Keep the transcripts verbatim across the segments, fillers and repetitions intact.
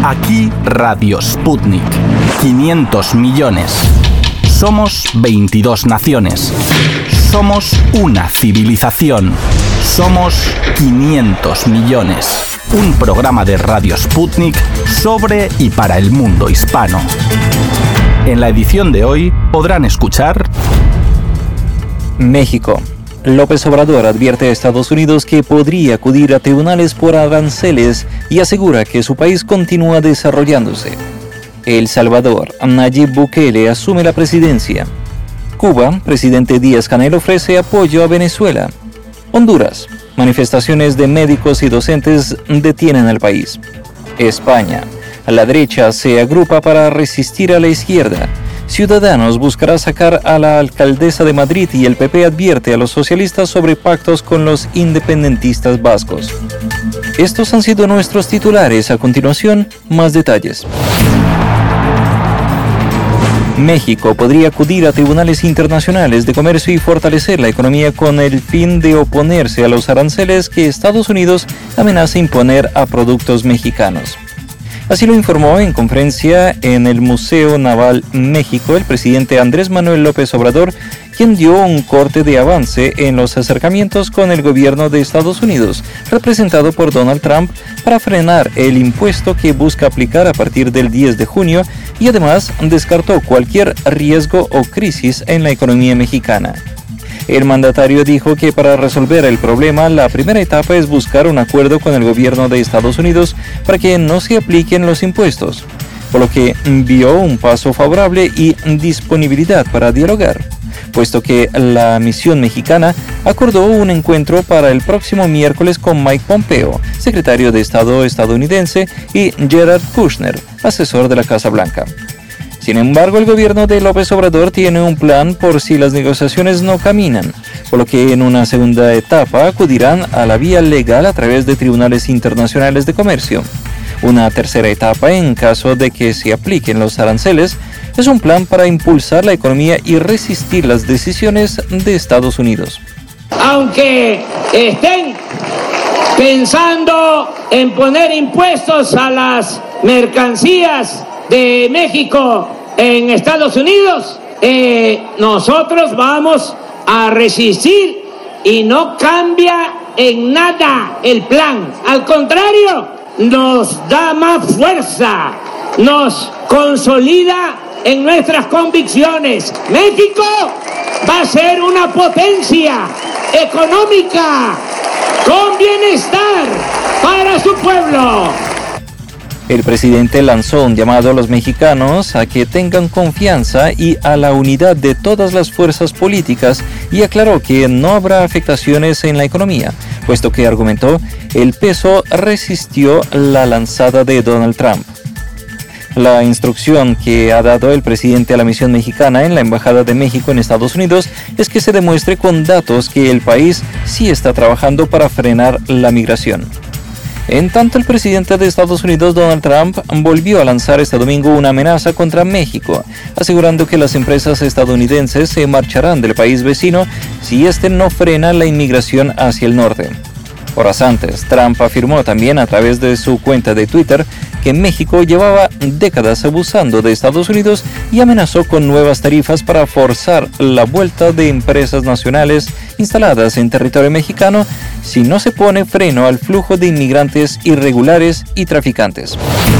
Aquí Radio Sputnik. quinientos millones. Somos veintidós naciones. Somos una civilización. Somos quinientos millones. Un programa de Radio Sputnik sobre y para el mundo hispano. En la edición de hoy podrán escuchar... México. López Obrador advierte a Estados Unidos que podría acudir a tribunales por aranceles y asegura que su país continúa desarrollándose. El Salvador. Nayib Bukele asume la presidencia. Cuba. Presidente Díaz-Canel ofrece apoyo a Venezuela. Honduras. Manifestaciones de médicos y docentes detienen al país. España. La derecha se agrupa para resistir a la izquierda. Ciudadanos buscará sacar a la alcaldesa de Madrid y el P P advierte a los socialistas sobre pactos con los independentistas vascos. Estos han sido nuestros titulares. A continuación, más detalles. México podría acudir a tribunales internacionales de comercio y fortalecer la economía con el fin de oponerse a los aranceles que Estados Unidos amenaza imponer a productos mexicanos. Así lo informó en conferencia en el Museo Naval México el presidente Andrés Manuel López Obrador, quien dio un corte de avance en los acercamientos con el gobierno de Estados Unidos, representado por Donald Trump, para frenar el impuesto que busca aplicar a partir del diez de junio y además descartó cualquier riesgo o crisis en la economía mexicana. El mandatario dijo que para resolver el problema, la primera etapa es buscar un acuerdo con el gobierno de Estados Unidos para que no se apliquen los impuestos, por lo que vio un paso favorable y disponibilidad para dialogar, puesto que la misión mexicana acordó un encuentro para el próximo miércoles con Mike Pompeo, secretario de Estado estadounidense, y Jared Kushner, asesor de la Casa Blanca. Sin embargo, el gobierno de López Obrador tiene un plan por si las negociaciones no caminan, por lo que en una segunda etapa acudirán a la vía legal a través de tribunales internacionales de comercio. Una tercera etapa, en caso de que se apliquen los aranceles, es un plan para impulsar la economía y resistir las decisiones de Estados Unidos. Aunque estén pensando en poner impuestos a las mercancías de México en Estados Unidos, eh, nosotros vamos a resistir y no cambia en nada el plan. Al contrario, nos da más fuerza, nos consolida en nuestras convicciones. México va a ser una potencia económica con bienestar para su pueblo. El presidente lanzó un llamado a los mexicanos a que tengan confianza y a la unidad de todas las fuerzas políticas y aclaró que no habrá afectaciones en la economía, puesto que argumentó el peso resistió la lanzada de Donald Trump. La instrucción que ha dado el presidente a la misión mexicana en la Embajada de México en Estados Unidos es que se demuestre con datos que el país sí está trabajando para frenar la migración. En tanto, el presidente de Estados Unidos, Donald Trump, volvió a lanzar este domingo una amenaza contra México, asegurando que las empresas estadounidenses se marcharán del país vecino si este no frena la inmigración hacia el norte. Horas antes, Trump afirmó también a través de su cuenta de Twitter que México llevaba décadas abusando de Estados Unidos y amenazó con nuevas tarifas para forzar la vuelta de empresas nacionales instaladas en territorio mexicano si no se pone freno al flujo de inmigrantes irregulares y traficantes.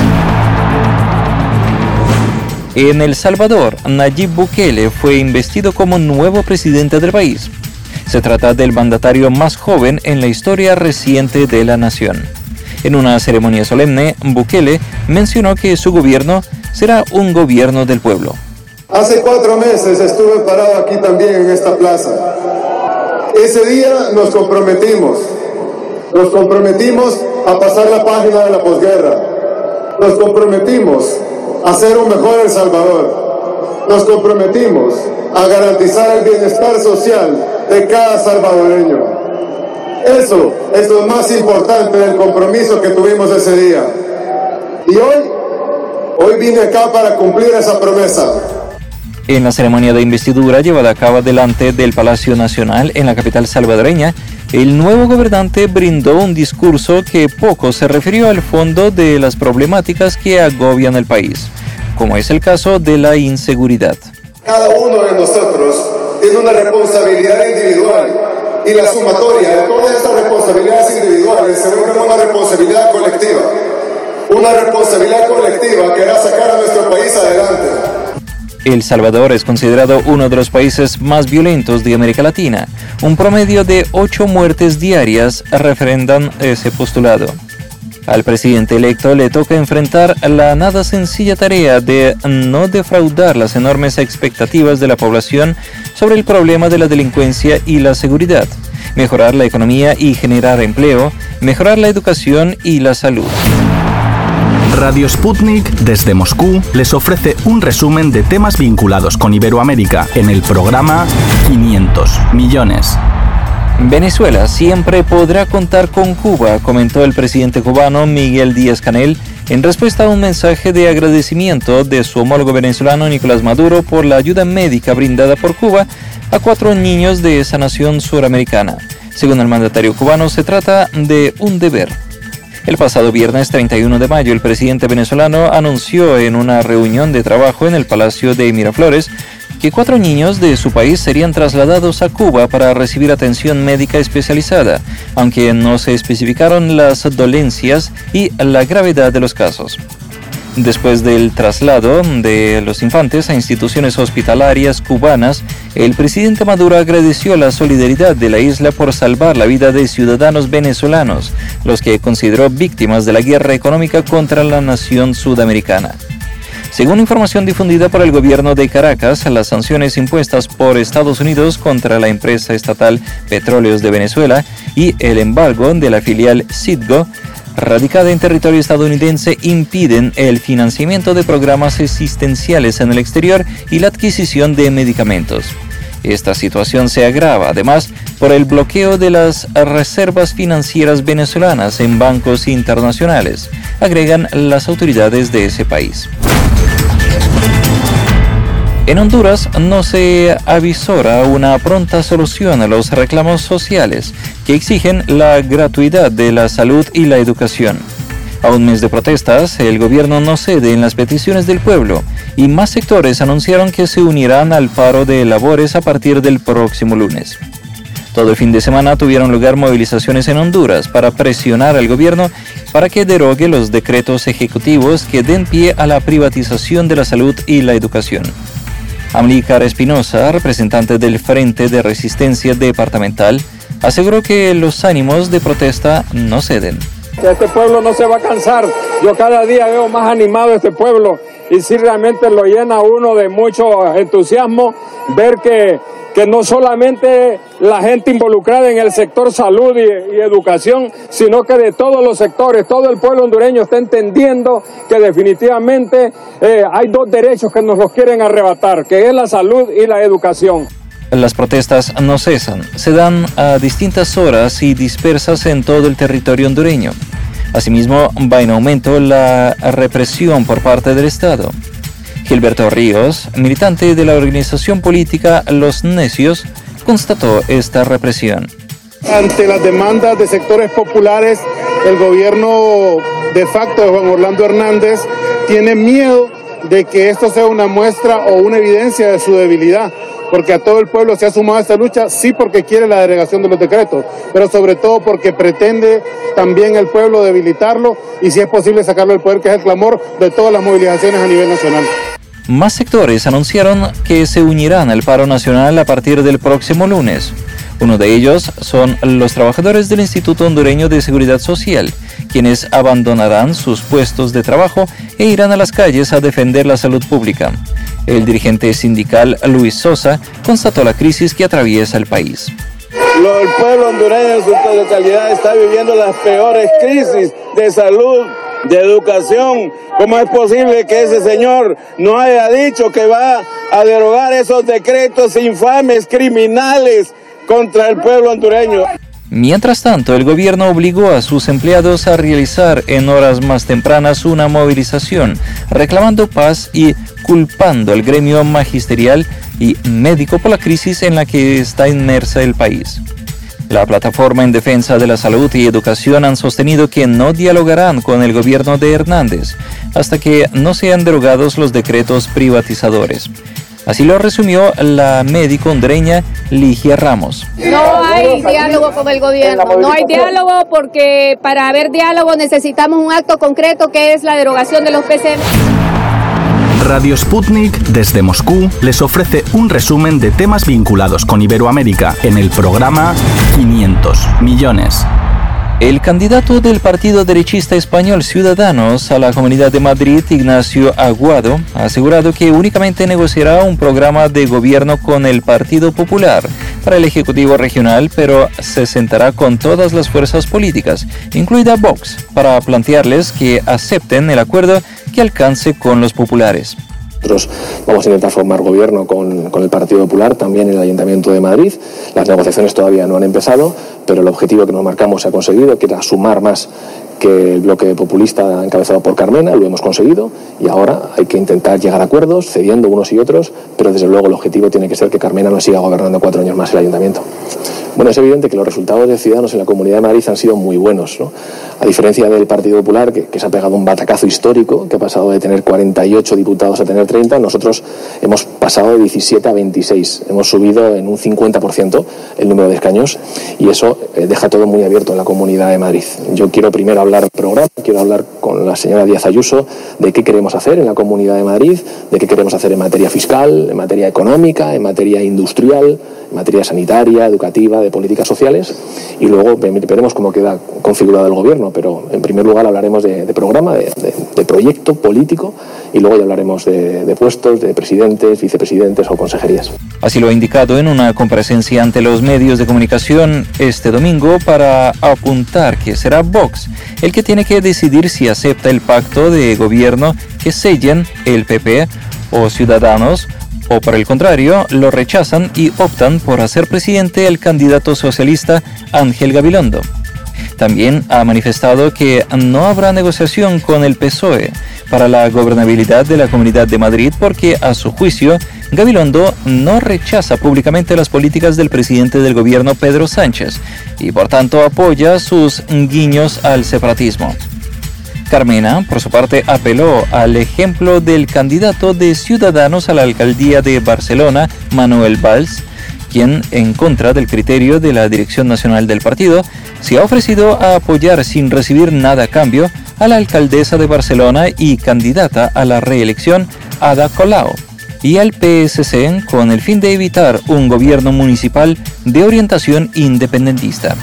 En El Salvador, Nayib Bukele fue investido como nuevo presidente del país. Se trata del mandatario más joven en la historia reciente de la nación. En una ceremonia solemne, Bukele mencionó que su gobierno será un gobierno del pueblo. Hace cuatro meses estuve parado aquí también en esta plaza. Ese día nos comprometimos, nos comprometimos a pasar la página de la posguerra, nos comprometimos a hacer un mejor El Salvador, nos comprometimos a garantizar el bienestar social de cada salvadoreño. Eso es lo más importante del compromiso que tuvimos ese día. Y hoy, hoy vine acá para cumplir esa promesa. En la ceremonia de investidura llevada a cabo delante del Palacio Nacional en la capital salvadoreña, el nuevo gobernante brindó un discurso que poco se refirió al fondo de las problemáticas que agobian el país, como es el caso de la inseguridad. Cada uno de nosotros tiene una responsabilidad individual y la sumatoria de todas estas responsabilidades individuales se vuelve una responsabilidad colectiva. Una responsabilidad colectiva que hará sacar a nuestro país adelante. El Salvador es considerado uno de los países más violentos de América Latina. Un promedio de ocho muertes diarias refrendan ese postulado. Al presidente electo le toca enfrentar la nada sencilla tarea de no defraudar las enormes expectativas de la población sobre el problema de la delincuencia y la seguridad, mejorar la economía y generar empleo, mejorar la educación y la salud. Radio Sputnik desde Moscú les ofrece un resumen de temas vinculados con Iberoamérica en el programa quinientos millones. Venezuela siempre podrá contar con Cuba, comentó el presidente cubano Miguel Díaz-Canel en respuesta a un mensaje de agradecimiento de su homólogo venezolano Nicolás Maduro por la ayuda médica brindada por Cuba a cuatro niños de esa nación suramericana. Según el mandatario cubano, se trata de un deber. El pasado viernes treinta y uno de mayo, el presidente venezolano anunció en una reunión de trabajo en el Palacio de Miraflores que cuatro niños de su país serían trasladados a Cuba para recibir atención médica especializada, aunque no se especificaron las dolencias y la gravedad de los casos. Después del traslado de los infantes a instituciones hospitalarias cubanas, el presidente Maduro agradeció la solidaridad de la isla por salvar la vida de ciudadanos venezolanos, los que consideró víctimas de la guerra económica contra la nación sudamericana. Según información difundida por el gobierno de Caracas, las sanciones impuestas por Estados Unidos contra la empresa estatal Petróleos de Venezuela y el embargo de la filial Citgo, radicada en territorio estadounidense, impiden el financiamiento de programas asistenciales en el exterior y la adquisición de medicamentos. Esta situación se agrava, además, por el bloqueo de las reservas financieras venezolanas en bancos internacionales, agregan las autoridades de ese país. En Honduras no se avisora una pronta solución a los reclamos sociales que exigen la gratuidad de la salud y la educación. A un mes de protestas, el gobierno no cede en las peticiones del pueblo y más sectores anunciaron que se unirán al paro de labores a partir del próximo lunes. Todo el fin de semana tuvieron lugar movilizaciones en Honduras para presionar al gobierno para que derogue los decretos ejecutivos que den pie a la privatización de la salud y la educación. Amílcar Espinosa, representante del Frente de Resistencia Departamental, aseguró que los ánimos de protesta no ceden. Este pueblo no se va a cansar. Yo cada día veo más animado este pueblo y sí realmente lo llena a uno de mucho entusiasmo ver que, que no solamente la gente involucrada en el sector salud y, y educación, sino que de todos los sectores, todo el pueblo hondureño está entendiendo que definitivamente eh, hay dos derechos que nos los quieren arrebatar, que es la salud y la educación. Las protestas no cesan, se dan a distintas horas y dispersas en todo el territorio hondureño. Asimismo, va en aumento la represión por parte del Estado. Gilberto Ríos, militante de la organización política Los Necios, constató esta represión. Ante las demandas de sectores populares, el gobierno de facto de Juan Orlando Hernández tiene miedo de que esto sea una muestra o una evidencia de su debilidad, porque a todo el pueblo se ha sumado a esta lucha, sí porque quiere la derogación de los decretos, pero sobre todo porque pretende también el pueblo debilitarlo y si es posible sacarlo del poder, que es el clamor de todas las movilizaciones a nivel nacional. Más sectores anunciaron que se unirán al paro nacional a partir del próximo lunes. Uno de ellos son los trabajadores del Instituto Hondureño de Seguridad Social, quienes abandonarán sus puestos de trabajo e irán a las calles a defender la salud pública. El dirigente sindical Luis Sosa constató la crisis que atraviesa el país. El pueblo hondureño en su totalidad está viviendo las peores crisis de salud, de educación. ¿Cómo es posible que ese señor no haya dicho que va a derogar esos decretos infames, criminales contra el pueblo hondureño? Mientras tanto, el gobierno obligó a sus empleados a realizar en horas más tempranas una movilización, reclamando paz y culpando al gremio magisterial y médico por la crisis en la que está inmersa el país. La plataforma en defensa de la salud y educación han sostenido que no dialogarán con el gobierno de Hernández hasta que no sean derogados los decretos privatizadores. Así lo resumió la médico hondureña Ligia Ramos. No hay diálogo con el gobierno, no hay diálogo porque para haber diálogo necesitamos un acto concreto que es la derogación de los P C M. Radio Sputnik desde Moscú les ofrece un resumen de temas vinculados con Iberoamérica en el programa quinientos millones. El candidato del partido derechista español Ciudadanos a la Comunidad de Madrid, Ignacio Aguado, ha asegurado que únicamente negociará un programa de gobierno con el Partido Popular para el Ejecutivo Regional, pero se sentará con todas las fuerzas políticas, incluida Vox, para plantearles que acepten el acuerdo que alcance con los populares. Nosotros vamos a intentar formar gobierno con, con el Partido Popular, también en el Ayuntamiento de Madrid. Las negociaciones todavía no han empezado, pero el objetivo que nos marcamos se ha conseguido, que era sumar más que el bloque populista encabezado por Carmena, lo hemos conseguido y ahora hay que intentar llegar a acuerdos, cediendo unos y otros, pero desde luego el objetivo tiene que ser que Carmena no siga gobernando cuatro años más el Ayuntamiento. Bueno, es evidente que los resultados de Ciudadanos en la Comunidad de Madrid han sido muy buenos, ¿no? A diferencia del Partido Popular, que, que se ha pegado un batacazo histórico, que ha pasado de tener cuarenta y ocho diputados a tener treinta, nosotros hemos pasado de diecisiete a veintiséis. Hemos subido en un cincuenta por ciento el número de escaños y eso eh, deja todo muy abierto en la Comunidad de Madrid. Yo quiero primero hablar del programa, quiero hablar con la señora Díaz Ayuso de qué queremos hacer en la Comunidad de Madrid, de qué queremos hacer en materia fiscal, en materia económica, en materia industrial, en materia sanitaria, educativa, de políticas sociales, y luego veremos cómo queda configurado el gobierno, pero en primer lugar hablaremos de, de programa, de, de, de proyecto político, y luego ya hablaremos de, de puestos, de presidentes, vicepresidentes o consejerías. Así lo ha indicado en una comparecencia ante los medios de comunicación este domingo para apuntar que será Vox el que tiene que decidir si acepta el pacto de gobierno que sellen el P P o Ciudadanos, o por el contrario, lo rechazan y optan por hacer presidente el candidato socialista Ángel Gabilondo. También ha manifestado que no habrá negociación con el P S O E para la gobernabilidad de la Comunidad de Madrid porque, a su juicio, Gabilondo no rechaza públicamente las políticas del presidente del gobierno Pedro Sánchez y, por tanto, apoya sus guiños al separatismo. Carmena, por su parte, apeló al ejemplo del candidato de Ciudadanos a la alcaldía de Barcelona, Manuel Valls, quien, en contra del criterio de la dirección nacional del partido, se ha ofrecido a apoyar sin recibir nada a cambio a la alcaldesa de Barcelona y candidata a la reelección, Ada Colau, y al P S C con el fin de evitar un gobierno municipal de orientación independentista.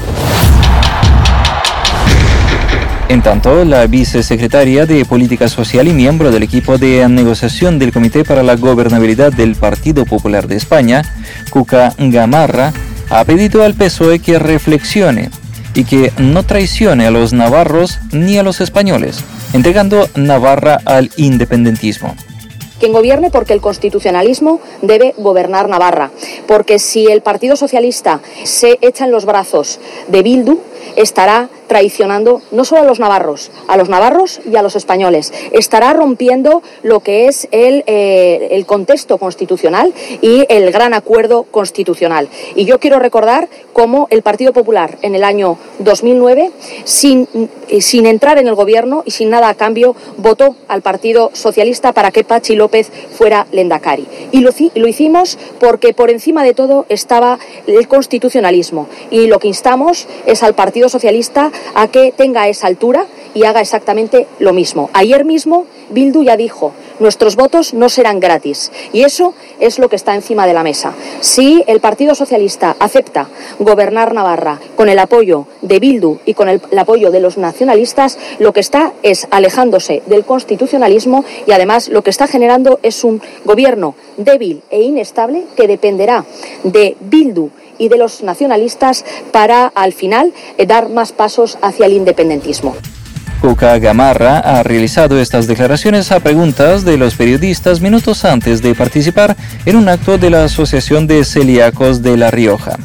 En tanto, la vicesecretaria de Política Social y miembro del equipo de negociación del Comité para la Gobernabilidad del Partido Popular de España, Cuca Gamarra, ha pedido al P S O E que reflexione y que no traicione a los navarros ni a los españoles, entregando Navarra al independentismo. Quien gobierne porque el constitucionalismo debe gobernar Navarra, porque si el Partido Socialista se echa en los brazos de Bildu, estará traicionando no solo a los navarros, a los navarros y a los españoles. Estará rompiendo lo que es el, eh, el contexto constitucional y el gran acuerdo constitucional. Y yo quiero recordar cómo el Partido Popular en el año dos mil nueve, sin, sin entrar en el gobierno y sin nada a cambio, votó al Partido Socialista para que Patxi López fuera lehendakari. Y lo, lo hicimos porque por encima de todo estaba el constitucionalismo. Y lo que instamos es al Partido Socialista a que tenga esa altura y haga exactamente lo mismo. Ayer mismo Bildu ya dijo, nuestros votos no serán gratis, y eso es lo que está encima de la mesa. Si el Partido Socialista acepta gobernar Navarra con el apoyo de Bildu y con el, el apoyo de los nacionalistas, lo que está es alejándose del constitucionalismo y además lo que está generando es un gobierno débil e inestable que dependerá de Bildu y de los nacionalistas para, al final, eh, dar más pasos hacia el independentismo. Cuca Gamarra ha realizado estas declaraciones a preguntas de los periodistas minutos antes de participar en un acto de la Asociación de Celíacos de La Rioja.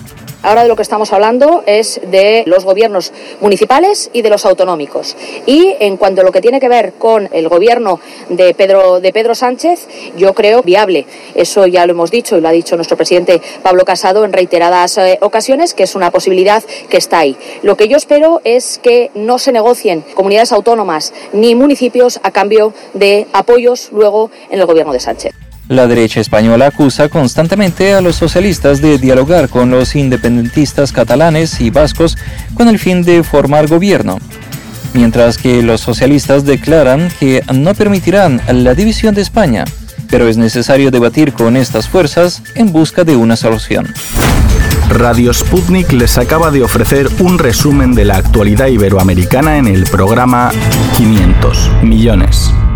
Ahora de lo que estamos hablando es de los gobiernos municipales y de los autonómicos. Y en cuanto a lo que tiene que ver con el gobierno de Pedro, de Pedro Sánchez, yo creo viable. Eso ya lo hemos dicho y lo ha dicho nuestro presidente Pablo Casado en reiteradas eh, ocasiones, que es una posibilidad que está ahí. Lo que yo espero es que no se negocien comunidades autónomas ni municipios a cambio de apoyos luego en el gobierno de Sánchez. La derecha española acusa constantemente a los socialistas de dialogar con los independentistas catalanes y vascos con el fin de formar gobierno, mientras que los socialistas declaran que no permitirán la división de España, pero es necesario debatir con estas fuerzas en busca de una solución. Radio Sputnik les acaba de ofrecer un resumen de la actualidad iberoamericana en el programa quinientos millones.